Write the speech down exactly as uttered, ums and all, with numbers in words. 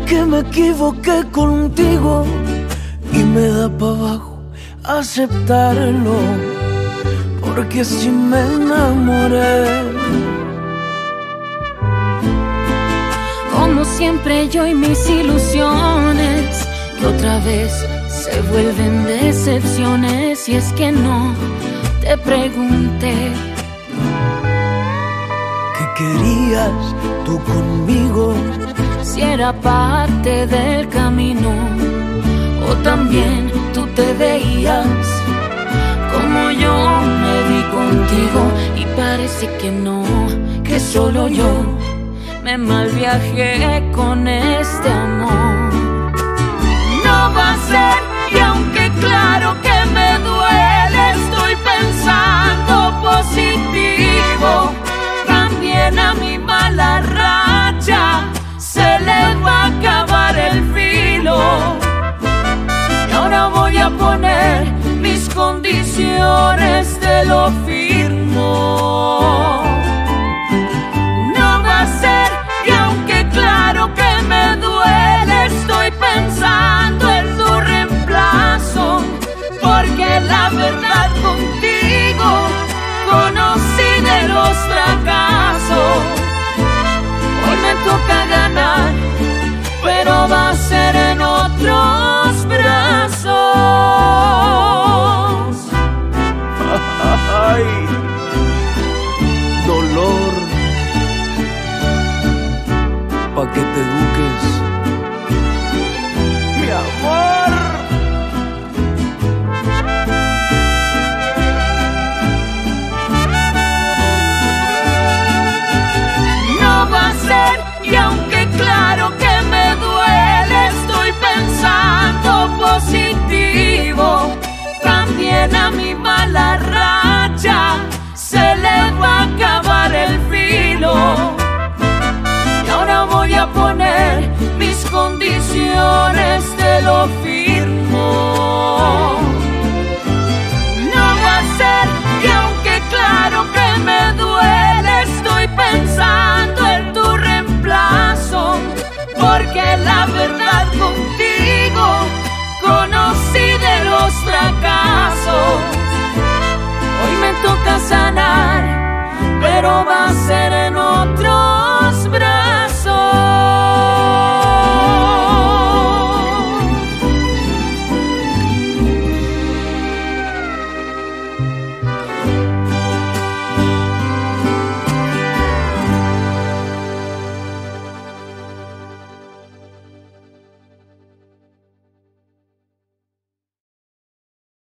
que me equivoqué contigo y me da pa' abajo aceptarlo, porque así me enamoré. Como siempre yo y mis ilusiones, que otra vez se vuelven decepciones. Y es que no te pregunté ¿qué querías tú conmigo? Si era parte del camino, o también tú te veías como yo me vi contigo. Y parece que no, que solo yo me malviajé con este amor. No va a ser, y aunque claro que me duele, estoy pensando positivo. También a mi mala racha se le va a acabar el filo. Y ahora voy a poner mis condiciones, te lo firmo. No va a ser, y aunque claro que me duele, estoy pensando en tu reemplazo, porque la verdad contigo conocí de los fracasos. Hoy me toca ganar, pero va a ser en otros brazos. Ay, dolor, pa' que te eduques, mi amor. No va a ser, y aunque claro que me duele, estoy pensando positivo. También a mi mala racha se le va a acabar el filo. Y ahora voy a poner mis condiciones, te lo firmo.